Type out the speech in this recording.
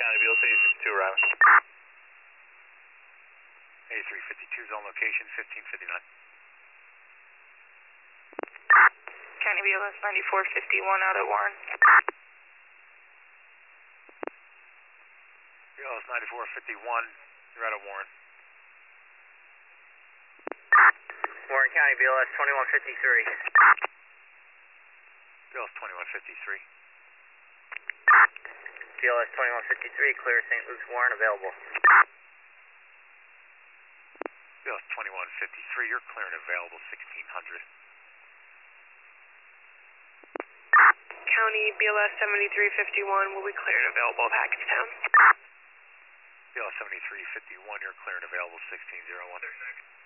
County BLS 82 arriving. 8352 zone location 1559. County BLS 9451 out at Warren. BLS 9451, you're out of Warren. Warren County BLS 2153. BLS 2153. BLS 2153, clear St. Luke's Warren, available. BLS 2153, you're clear and available 1600. County BLS 7351 will be clear and available at Hackettstown. BLS 7351, you're clear and available 1601.